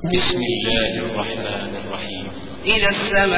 بسم الله الرحمن الرحيم. إذا السماء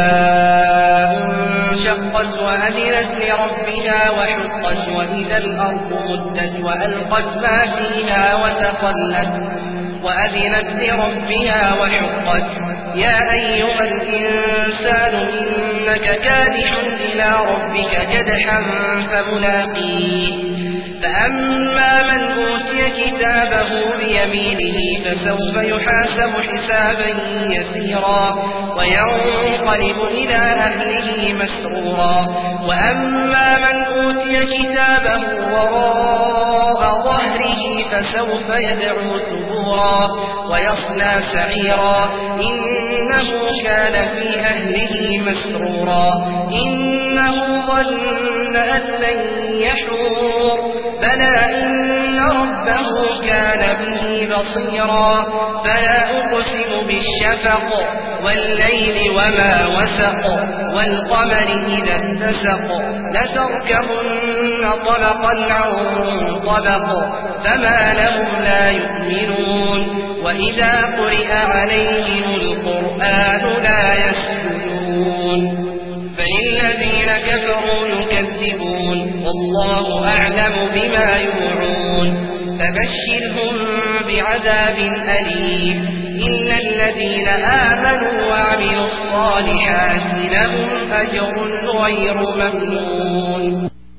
انشقت وأذنت لربها وحقت وإذا الأرض مدت وألقت ما فيها وتخلت وأذنت لربها وحقت. يا أيها الإنسان إنك كادح إلى ربك كدحا فملاقيه. فأما من أوتي كتابه بيمينه فسوف يحاسب حسابا يسيرا وينقلب إلى أهله مسرورا. وأما من أوتي كتابه وراء ظهره فسوف يدعو ثبورا ويصلى سعيرا إنه كان في أهله مسرورا. إنه ظن أن لن يحور بلى إن ربه كان به بصيرا. فلا أقسم بالشفق والليل وما وسق والقمر إذا اتسق لتركبن طبقا عن طبق فما لهم لا يؤمنون. وإذا قرئ عليهم القرآن لا يسجدون بل الذين كفروا يكذبون والله أعلم بما يوعون. فبشرهم بعذاب أليم إلا الذين آمنوا وعملوا الصالحات لهم أجر غير ممنون.